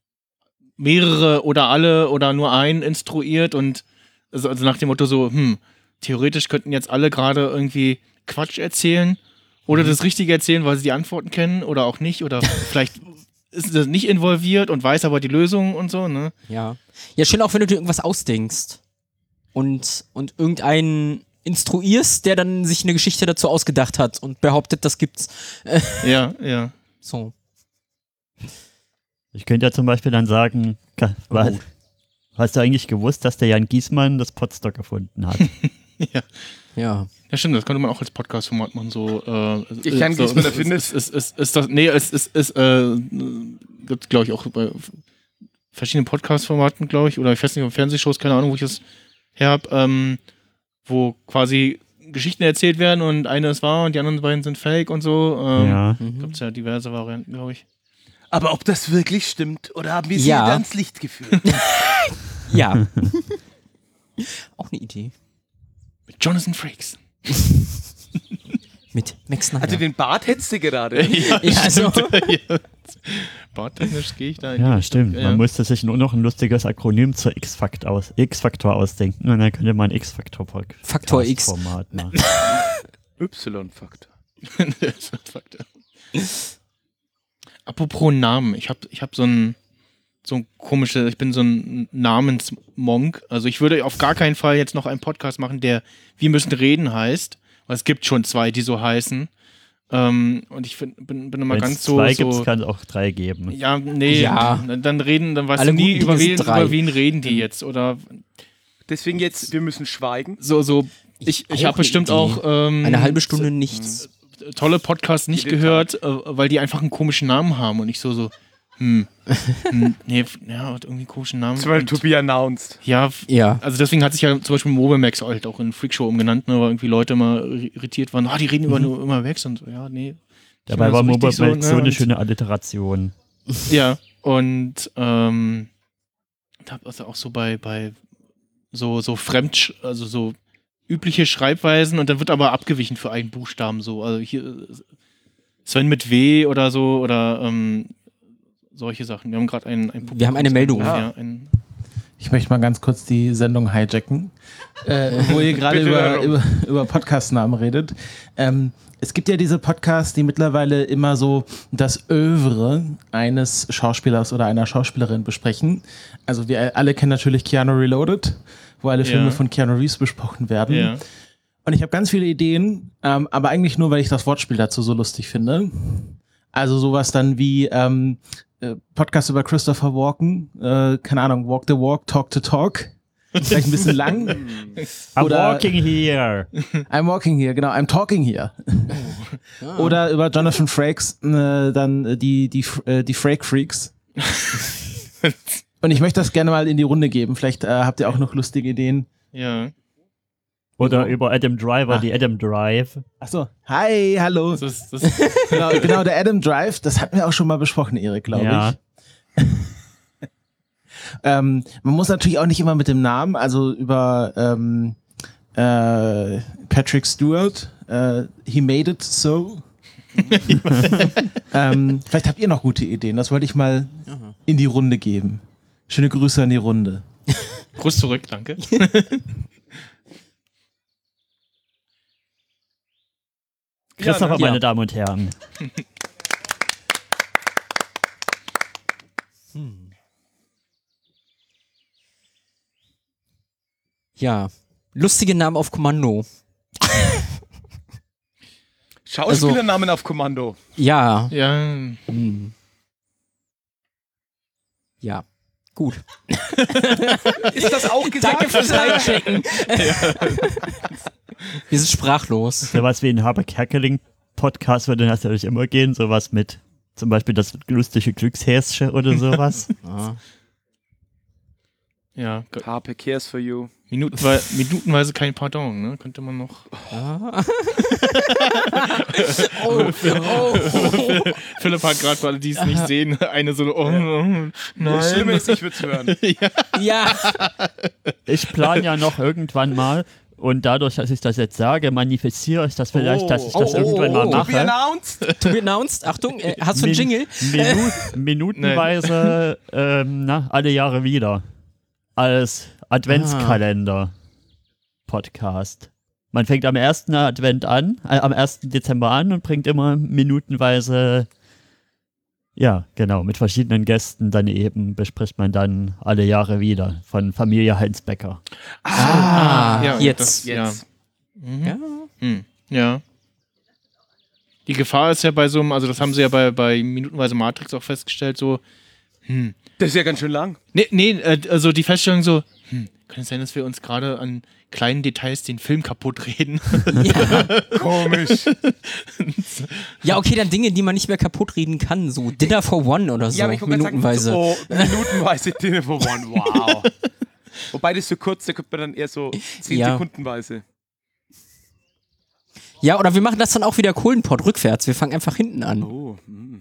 mehrere oder alle oder nur einen instruiert und also, also nach dem Motto so, hm, theoretisch könnten jetzt alle gerade irgendwie Quatsch erzählen oder das Richtige erzählen, weil sie die Antworten kennen oder auch nicht oder vielleicht ist das nicht involviert und weiß aber die Lösung und so, ne? Ja. Ja, schön auch, wenn du dir irgendwas ausdenkst und, und irgendeinen instruierst, der dann sich eine Geschichte dazu ausgedacht hat und behauptet, das gibt's. Ja, ja. So. Ich könnte ja zum Beispiel dann sagen, ka- was, hast du eigentlich gewusst, dass der Jan Giesmann das Podstock erfunden hat? ja. Ja. Ja, stimmt, das könnte man auch als Podcast-Format machen, so. Äh, Ich kann so, es, wenn er ist, findet. ist, ist, ist, ist das, nee, es ist, ist, äh, gibt glaube ich auch bei verschiedenen Podcast-Formaten, glaube ich, oder ich weiß nicht, Fernsehshows, keine Ahnung, wo ich das her habe, ähm, wo quasi Geschichten erzählt werden und eine ist wahr und die anderen beiden sind fake und so. Ähm, Ja. Mhm. Gibt es ja diverse Varianten, glaube ich. Aber ob das wirklich stimmt oder haben wir sie Ja. da ans Licht geführt? Ja. Auch eine Idee. Mit Jonathan Frakes. Mit Max Snyder. Also den Bart hättest du gerade. ja, ja, also, ja. Bartechnisch gehe ich da in die Ja, Richtung. stimmt. Ja. Man musste sich nur noch ein lustiges Akronym zur X-Faktor aus, X-Faktor ausdenken und dann könnte man X-Faktor-Format Faktor X. machen. Y-Faktor. Faktor. Apropos Namen, ich habe ich hab so ein so ein komisches, ich bin so ein Namensmonk. Also ich würde auf gar keinen Fall jetzt noch einen Podcast machen, der Wir müssen reden heißt, weil es gibt schon zwei, die so heißen. Ähm, und ich find, bin, bin immer Wenn ganz es so. zwei so gibt, kann es auch drei geben. ja, nee, Ja. dann reden, dann weißt Alle du nie, guten über Dinge wen, sind drei. über wen reden die jetzt. Oder Deswegen jetzt, wir müssen schweigen. so, so. Ich, ich Auch habe bestimmt eine Idee. auch ähm, eine halbe Stunde nichts. tolle Podcasts nicht Jeden gehört, äh, weil die einfach einen komischen Namen haben und ich so, so, hm, hm nee, ja, hat irgendwie einen komischen Namen. Zum Beispiel Und, to be announced. ja, Ja. also deswegen hat sich ja zum Beispiel Mobimax halt auch in Freakshow umgenannt, ne, weil irgendwie Leute immer irritiert waren, ah, die reden über nur immer weg und so, ja, nee. Dabei Nicht war mehr Mobile richtig so, so eine und- schöne Alliteration. Ja, und ähm, da- also auch so bei, bei so, so Fremd, also so übliche Schreibweisen und dann wird aber abgewichen für einen Buchstaben so. Also hier äh, Sven mit W oder so oder ähm, solche Sachen. Wir haben gerade ein, ein Wir haben eine Meldung. Ja, ein, Ich möchte mal ganz kurz die Sendung hijacken, äh, wo ihr gerade Bitte über, darum. über, über Podcast-Namen redet. Ähm, es gibt ja diese Podcasts, die mittlerweile immer so das Övre eines Schauspielers oder einer Schauspielerin besprechen. Also wir alle kennen natürlich Keanu Reloaded, wo alle Filme Ja. von Keanu Reeves besprochen werden. ja. Und ich habe ganz viele Ideen, ähm, aber eigentlich nur, weil ich das Wortspiel dazu so lustig finde. Also sowas dann wie ähm, äh, Podcast über Christopher Walken, äh, keine Ahnung, Walk the Walk, Talk the Talk. Vielleicht ein bisschen lang. I'm Oder- walking here. I'm walking here, genau, I'm talking here. Oder über Jonathan Frakes, äh, dann äh, die, die, äh, die Frake Freaks. Und ich möchte das gerne mal in die Runde geben. Vielleicht äh, habt ihr auch noch lustige Ideen. Ja. Oder über Adam Driver, Ah. die Adam Drive. Achso, hi, hallo. Das ist, das Genau, genau, der Adam Drive, das hatten wir auch schon mal besprochen, Erik, glaube Ja. ich. ähm, man muss natürlich auch nicht immer mit dem Namen, also über ähm, äh, Patrick Stewart, äh, He Made It So. ähm, vielleicht habt ihr noch gute Ideen, das wollte ich mal in die Runde geben. Schöne Grüße an die Runde. Gruß zurück, danke. Christopher, Ja, ne? meine Ja. Damen und Herren. Ja. Lustige Namen auf Kommando. Schauspielernamen auf Kommando. Ja. Ja. Hm. Ja. Gut. Ist das auch gesagt? Danke fürs Einchecken. Wir sind sprachlos. Sowas wie ein Habeck-Kerkeling-Podcast würde natürlich immer gehen. Sowas mit zum Beispiel das lustige Glückshäsche oder sowas. Ah. Ja. Harpe cares for you. Minutenwe minutenweise kein Pardon, ne? Könnte man noch. Ah. oh, oh. Philipp hat gerade, weil die es nicht sehen, eine so, oh, oh, Das Schlimme nein. ist, ich würde es hören. Ja. Ich plane ja noch irgendwann mal und dadurch, dass ich das jetzt sage, manifestiere ich das vielleicht, dass ich das Oh, oh, irgendwann mal oh, To be mache. announced. To be announced. Achtung, äh, hast du einen Min- Jingle? Minu minutenweise ähm, na, alle Jahre wieder. Als Adventskalender-Podcast. Man fängt am ersten Advent an, äh, am ersten Dezember an und bringt immer minutenweise, ja, genau, mit verschiedenen Gästen dann eben bespricht man dann alle Jahre wieder von Familie Heinz Becker. Ah, ja, jetzt. das- Jetzt. Mhm. Ja. Hm, ja. Die Gefahr ist ja bei so einem, also das haben sie ja bei, bei Minutenweise Matrix auch festgestellt, so, hm. Das ist ja ganz schön lang. Nee, nee, äh, also die Feststellung so, hm, kann es sein, dass wir uns gerade an kleinen Details den Film kaputt reden? Ja. Komisch. Ja, okay, dann Dinge, die man nicht mehr kaputt reden kann, so Dinner for One oder so, Ja, aber ich wollte gerade minutenweise. sagen, so, oh, minutenweise Dinner for One, wow. Wobei das so kurz, da könnte man dann eher so zehn Ja. Sekundenweise. Ja, oder wir machen das dann auch wieder Kohlenpott rückwärts. Wir fangen einfach hinten an. Oh, hm.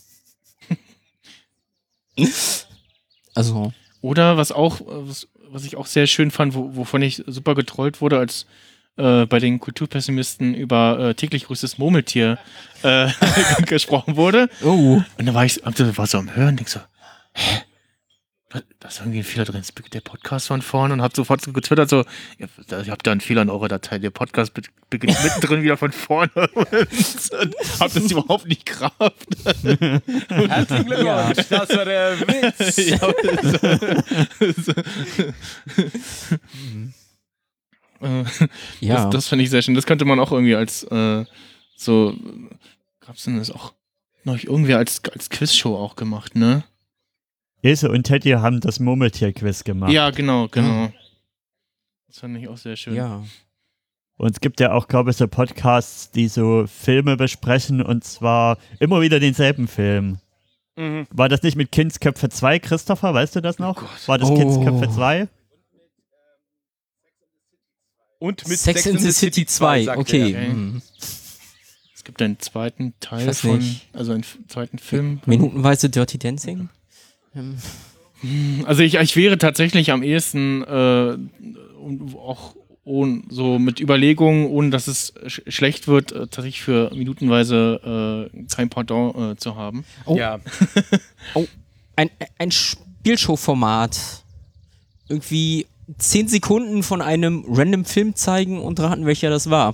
Also, Oder was auch, äh, was, was ich auch sehr schön fand, wo, wovon ich super getrollt wurde, als äh, bei den Kulturpessimisten über äh, täglich größtes Murmeltier äh, gesprochen wurde. oh. Und da war ich, war so am Hören, denk so, hä? Da da ist irgendwie ein Fehler drin, ist der Podcast von vorne und hab sofort so getwittert, so, ihr, ihr habt da einen Fehler in eurer Datei, der Podcast be- beginnt mittendrin wieder von vorne und hab das überhaupt nicht gerafft. Herzlichen Glückwunsch, Ja. das war der Witz. Äh, Ja. Das, das finde ich sehr schön. Das könnte man auch irgendwie als äh, so, gab's denn das auch noch irgendwie als, als Quizshow auch gemacht, ne? Ilse und Teddy haben das Murmeltier-Quiz gemacht. Ja, genau, genau. Das fand ich auch sehr schön. Ja. Und es gibt ja auch, glaube ich, so Podcasts, die so Filme besprechen und zwar immer wieder denselben Film. Mhm. War das nicht mit Kindsköpfe zwei, Christopher? Weißt du das noch? War das Oh. Kindsköpfe zwei? Und mit Sex in the City zwei, sagt okay. er. Mhm. Es gibt einen zweiten Teil Ich weiß von, nicht. also einen f- zweiten Film. Minutenweise Dirty Dancing. Ähm, Also ich, ich wäre tatsächlich am ehesten äh, und auch ohne, so mit Überlegungen, ohne dass es sch schlecht wird, äh, tatsächlich für minutenweise äh, kein Pardon äh, zu haben. Oh. Ja. Ein, ein Spielshow-Format. Irgendwie zehn Sekunden von einem random Film zeigen und raten, welcher das war.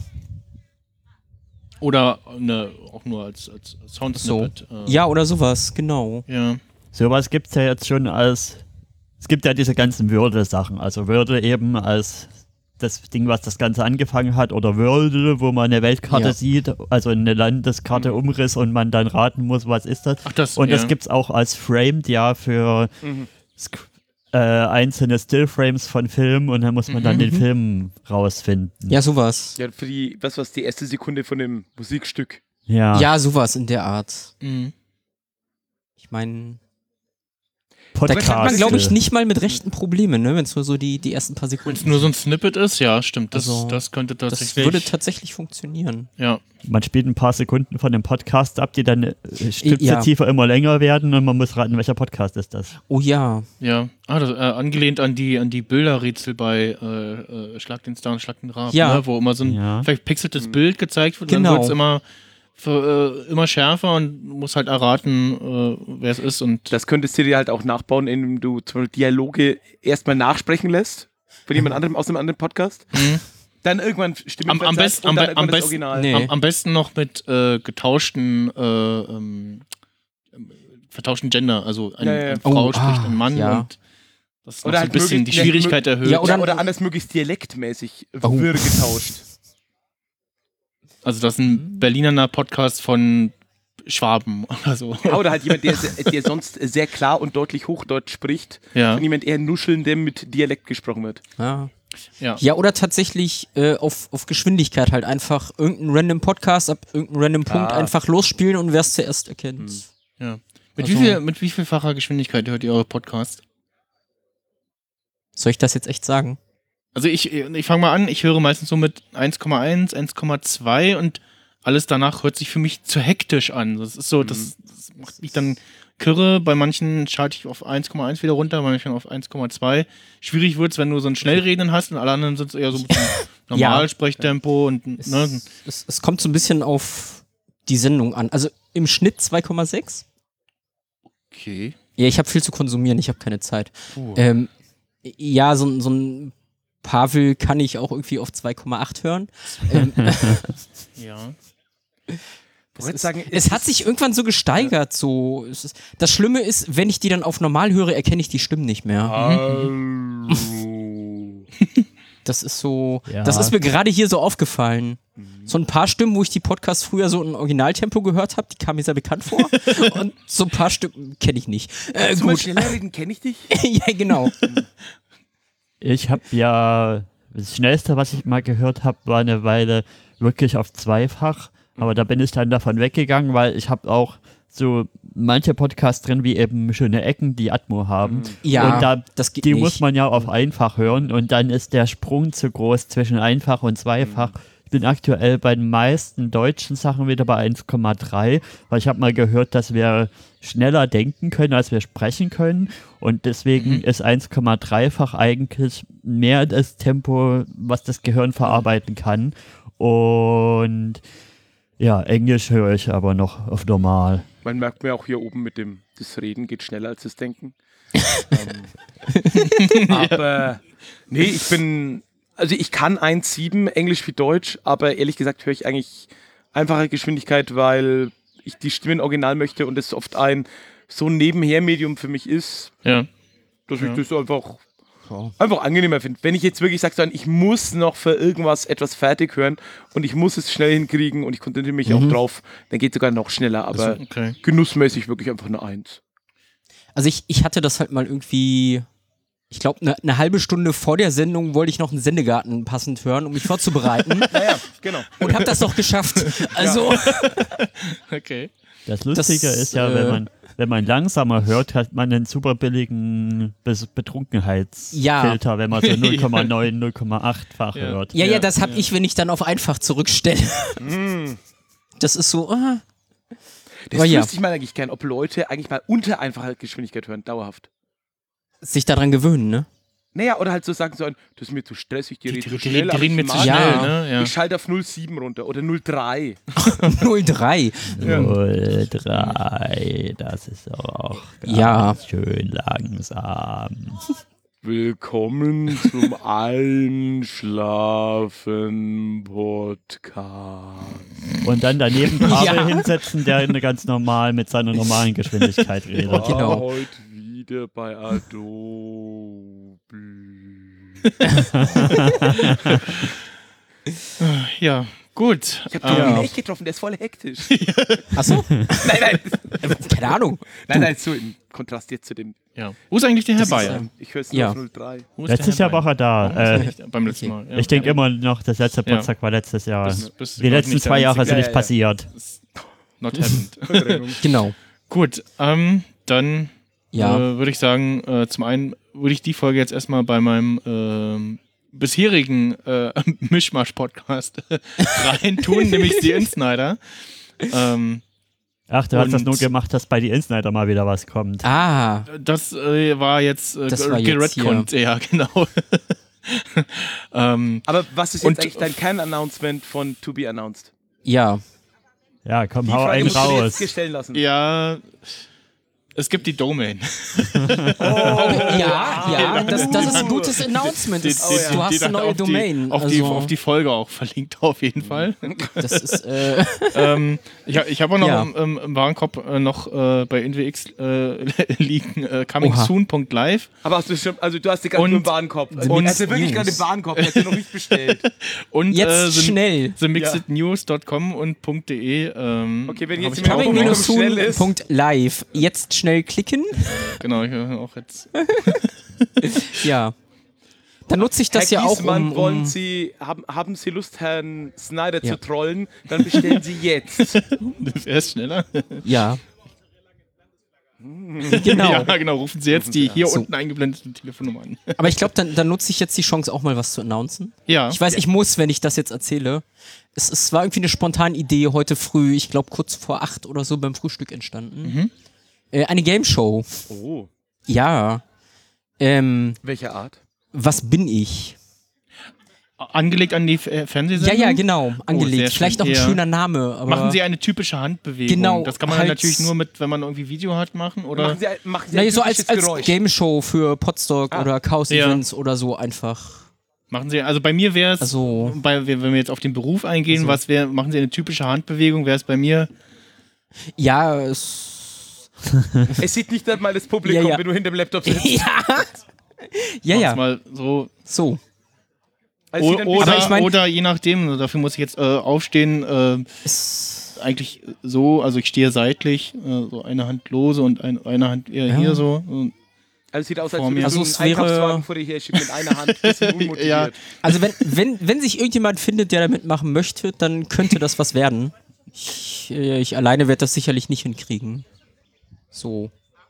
Oder eine, auch nur als, als So. Soundsnippet. Äh, Ja, oder sowas, genau. ja. Sowas gibt es ja jetzt schon als, es gibt ja diese ganzen Würde-Sachen, also Würde eben als das Ding, was das Ganze angefangen hat, oder Würde, wo man eine Weltkarte Ja. sieht, also eine Landeskarte Umriss und man dann raten muss, was ist das. Ach, das, Und ja. das gibt es auch als Framed, ja, für Mhm. Sk- äh, einzelne Stillframes von Filmen und dann muss man dann den Film rausfinden. Ja, sowas. Ja, für die, was war die erste Sekunde von dem Musikstück? Ja, Ja, sowas in der Art. Mhm. Ich meine, da Podcast. kriegt man, glaube ich, nicht mal mit rechten Probleme, ne? Wenn es nur so die, die ersten paar Wenn Sekunden es nur so ein Snippet ist, ja, stimmt. Das, Also, das könnte Das tatsächlich. würde tatsächlich funktionieren. ja. Man spielt ein paar Sekunden von dem Podcast ab, die dann äh, sukzessive Ja. immer länger werden und man muss raten, welcher Podcast ist das. Oh ja. Ja, ah, das, äh, angelehnt an die an die Bilderrätsel bei äh, äh, Schlag den Star und Schlag den Raab, Ja. ne? Wo immer so ein Ja. verpixeltes Bild gezeigt wird und Genau. dann wird es immer, für, äh, immer schärfer und du musst halt erraten, äh, wer es ist. Und Das könntest du dir halt auch nachbauen, indem du zum Beispiel Dialoge erstmal nachsprechen lässt von jemand anderem aus einem anderen Podcast. Mhm. Dann irgendwann Stimmen Am- am besten- und dann am be- irgendwann am das besten- Original. Nee. am, am besten noch mit äh, getauschten äh, ähm, ähm, vertauschten Gender, also eine, Ja, ja. eine Frau Oh, spricht ah, einen Mann ja. und das noch Oder so halt ein bisschen die möglichst- ja, Schwierigkeit erhöht. Ja, Oder, Oder- oder anders möglichst dialektmäßig Oh. wirr getauscht. Also das ist ein Berliner Podcast von Schwaben oder so. Ja, oder halt jemand, der, der sonst sehr klar und deutlich Hochdeutsch spricht Ja. und jemand eher nuscheln, der mit Dialekt gesprochen wird. Ja. Ja. Ja, oder tatsächlich äh, auf, auf Geschwindigkeit halt einfach irgendeinen random Podcast ab irgendeinem random Punkt Ah. einfach losspielen und wer es zuerst erkennt. Ja. Mit, Also- wie viel, mit wie vielfacher Geschwindigkeit hört ihr eure Podcast? Soll ich das jetzt echt sagen? Also ich, ich fange mal an, ich höre meistens so mit eins Komma eins, eins Komma zwei und alles danach hört sich für mich zu hektisch an. Das ist so, das, das macht mich dann kirre. Bei manchen schalte ich auf eins Komma eins wieder runter, bei manchen auf eins Komma zwei. Schwierig wird es, wenn du so ein Schnellreden hast und alle anderen sind eher so mit einem Normalsprechtempo und Es, ne, es, es kommt so ein bisschen auf die Sendung an. Also im Schnitt zwei Komma sechs. okay. Ja, ich habe viel zu konsumieren, ich habe keine Zeit. Puh. Ähm, ja, so, so ein Pavel kann ich auch irgendwie auf zwei Komma acht hören. ähm, Ja. Ich wollte es, sagen, es hat sich irgendwann so gesteigert. So. Es ist, das Schlimme ist, wenn ich die dann auf normal höre, erkenne ich die Stimmen nicht mehr. Hallo. Das ist so, Ja. das ist mir gerade hier so aufgefallen. So ein paar Stimmen, wo ich die Podcasts früher so in Originaltempo gehört habe, die kamen mir sehr bekannt vor. Und so ein paar Stimmen kenne ich nicht. Äh, Zum gut. Beispiel reden kenne ich dich. Ja, genau. Ich habe ja, das Schnellste, was ich mal gehört habe, war eine Weile wirklich auf zweifach. Aber da bin ich dann davon weggegangen, weil ich habe auch so manche Podcasts drin, wie eben Schöne Ecken, die Atmo haben. Ja, und da, das geht die nicht. muss man ja auf einfach hören und dann ist der Sprung zu groß zwischen einfach und zweifach. Ich bin aktuell bei den meisten deutschen Sachen wieder bei eins Komma drei, weil ich habe mal gehört, dass wir schneller denken können, als wir sprechen können und deswegen Mhm. ist eins Komma drei-fach eigentlich mehr das Tempo, was das Gehirn verarbeiten kann. Und ja, Englisch höre ich aber noch auf normal. Man merkt mir auch hier oben mit dem, das Reden geht schneller als das Denken. ähm, aber nee, ich bin, also ich kann eins Komma sieben, Englisch wie Deutsch, aber ehrlich gesagt höre ich eigentlich einfache Geschwindigkeit, weil ich die Stimme in Original möchte und es oft ein so ein Nebenher-Medium für mich ist, Ja. dass Ja. ich das einfach, einfach angenehmer finde. Wenn ich jetzt wirklich sage, so, ich muss noch für irgendwas etwas fertig hören und ich muss es schnell hinkriegen und ich konzentriere mich auch drauf, dann geht es sogar noch schneller, aber Also, okay. genussmäßig wirklich einfach eine Eins. Also ich, ich hatte das halt mal irgendwie, ich glaube, eine ne halbe Stunde vor der Sendung wollte ich noch einen Sendegarten passend hören, um mich vorzubereiten. Naja, genau. Und habe das noch geschafft. Also, Okay. Das Lustige Das, ist ja, äh, wenn man, wenn man langsamer hört, hat man einen super billigen Bes- Betrunkenheitsfilter, Ja. wenn man so null Komma neun, null Komma acht-fach Ja. hört. ja, ja, Ja, das habe ja. ich, wenn ich dann auf einfach zurückstelle. Das ist so, ah. Das Aber ja. wüsste ich mal eigentlich gern, ob Leute eigentlich mal unter einfacher Geschwindigkeit hören, dauerhaft. Sich daran gewöhnen, ne? Naja, oder halt so sagen sollen, das ist mir zu stressig, die, Die, reden die, zu die, schnell. die aber reden mir ich zu mag- schnell, Ja. ne? Ja. Ich schalte auf null Komma sieben runter oder null Komma drei. null Komma drei. null Komma drei, das ist auch ganz Ja. schön langsam. Willkommen zum Einschlafen-Podcast. Und dann daneben Kabel Ja. hinsetzen, der eine ganz normal mit seiner normalen Geschwindigkeit redet. War Genau. heute wieder bei Adobe. Ja, gut. Ich habe Tobi Ähm, echt getroffen, der ist voll hektisch. Achso? nein, nein, Keine Ahnung. nein, nein, so im Kontrast jetzt zu dem. ja. Wo ist eigentlich der Herr Das ist, Bayer? ähm, Ich höre es nur Ja. auf null Komma drei. Wo ist der Letztes Herr Jahr war Bayer? er da. Warum ist er Äh, nicht da? Beim letzten Okay. Mal. Ja. ich denke immer noch, das letzte Ja. Potsdam war letztes Jahr. Bist- bist, Die glaub ich, letzten nicht der zwei Jahre Einzige. sind nicht Ja, ja, ja. passiert. Not happened. Genau. Gut, ähm, dann Ja. äh, würde ich sagen, äh, zum einen würde ich die Folge jetzt erstmal bei meinem ähm, bisherigen äh, Mischmasch-Podcast reintun, nämlich The Insnider. Ähm, Ach, du hast das Und- nur gemacht, dass bei die Insnider mal wieder was kommt. Ah. das äh, war jetzt äh, Das war jetzt geredconnt, ja, genau. ähm, Aber was ist Und- jetzt eigentlich dein Kern-Announcement von To Be Announced? Ja. Ja, komm, Die hau Frage einen musst du dir raus. jetzt stellen lassen. ja, es gibt die Domain. Ja, ja, das, das ist ein gutes Announcement. Das, die- die- du hast eine neue auf Domain. Die, auf, die, also, auf die Folge auch verlinkt, auf jeden Fall. das ist, äh, ähm, ich ha- ich habe auch noch Ja. im, im, im Warenkorb äh, noch äh, bei N W X äh, liegen äh, coming Oha. soon punkt live. Aber hast du schon, also du hast die gerade Und- nur im Warenkorb. Also, Und- er hat ja wirklich News. gerade im Warenkorb, er hat ja noch nicht bestellt. Und jetzt äh, the, schnell. the mixed news punkt com und .de. Ähm, Okay, wenn hab jetzt ich jemand auch Coming noch. Soon schnell ist. Punkt live. Jetzt schnell klicken. Genau, ich habe auch jetzt. Ja. Dann nutze ich das Herr ja auch, Giesmann, um, wollen um Sie, haben, haben Sie Lust, Herrn Snyder Ja. zu trollen? Dann bestellen Sie jetzt. Wer ist schneller? ja. Genau. Ja, genau. Rufen Sie jetzt die hier So. unten eingeblendete Telefonnummer an. Aber ich glaube, dann, dann nutze ich jetzt die Chance, auch mal was zu announcen. Ja. Ich weiß, ich muss, wenn ich das jetzt erzähle. Es, es war irgendwie eine spontane Idee heute früh, ich glaube kurz vor acht oder so beim Frühstück entstanden. Mhm. Äh, eine Game Show. Oh, Ja. Ähm, welche Art? was bin ich? Angelegt an die F- äh, Ja, Fernsehsendung? ja, genau. sehr Angelegt. schön. Vielleicht auch ein Ja. schöner Name. Aber Machen Sie eine typische Handbewegung. Genau, Das kann man halt- dann natürlich nur mit, wenn man irgendwie Video hat, machen. Oder? Machen Sie, ein- machen Sie naja, ein so als, typisches als Geräusch. Game Show für Podstock Ah. oder Chaos Ja. Events oder so einfach. Machen Sie, also bei mir wäre es, Also- bei, wenn wir jetzt auf den Beruf eingehen, Also- was wäre, machen Sie eine typische Handbewegung, wäre es bei mir, Ja, es. Es sieht nicht einmal das Publikum, Ja, ja. wenn du hinter dem Laptop sitzt. ja. ja, mach's ja. mal so, So. Also o- sieht ein bisschen- oder, Aber ich mein- oder je nachdem, dafür muss ich jetzt äh, aufstehen, äh, Es, eigentlich so, also ich stehe seitlich, äh, so eine Hand lose und ein, eine Hand eher Ja. hier so. Und Also sieht aus, als Vor würde mir. so Also ein es wäre- Einkaufswagen vor dir her schieben mit einer Hand. Bisschen unmotiviert. Ja. Also wenn, wenn, wenn sich irgendjemand findet, der da mitmachen möchte, dann könnte das was werden. Ich, äh, ich alleine werde das sicherlich nicht hinkriegen. So.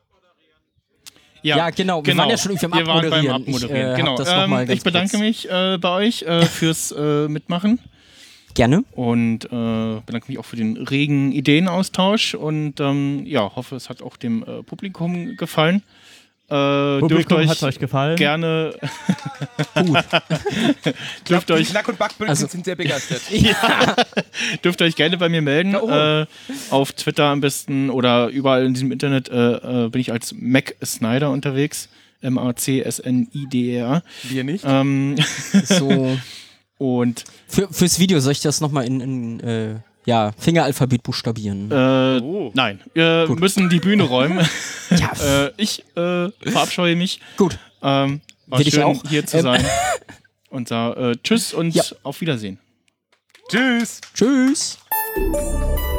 Ja, genau. Wir waren ja schon irgendwie am Wir waren beim Abmoderieren. Ich, Abmoderieren. äh, hab genau. das noch mal ähm, ganz ich bedanke kurz. mich äh, bei euch äh, fürs äh, Mitmachen Gerne. und äh, bedanke mich auch für den regen Ideenaustausch und ähm, ja, hoffe, es hat auch dem äh, Publikum gefallen. Äh, Publikum dürft hat euch gefallen? gerne Gut. dürft Die euch Knack- und Backbrötchen Also- sind sehr begeistert. dürft euch gerne bei mir melden. Ja, oh. Äh, auf Twitter am besten oder überall in diesem Internet äh, äh, bin ich als Mac Snyder unterwegs. M A C S N I D E R. Wir nicht. Ähm, So. und Für, fürs Video soll ich das nochmal in, in äh, ja, Fingeralphabet buchstabieren. äh, Oh. nein, wir Gut. müssen die Bühne räumen. ja, äh, ich äh, verabscheue mich. gut. Ähm, war Will ich schön, auch. hier zu Ähm. sein. Und sag äh, Tschüss und Ja. auf Wiedersehen. Tschüss. Tschüss.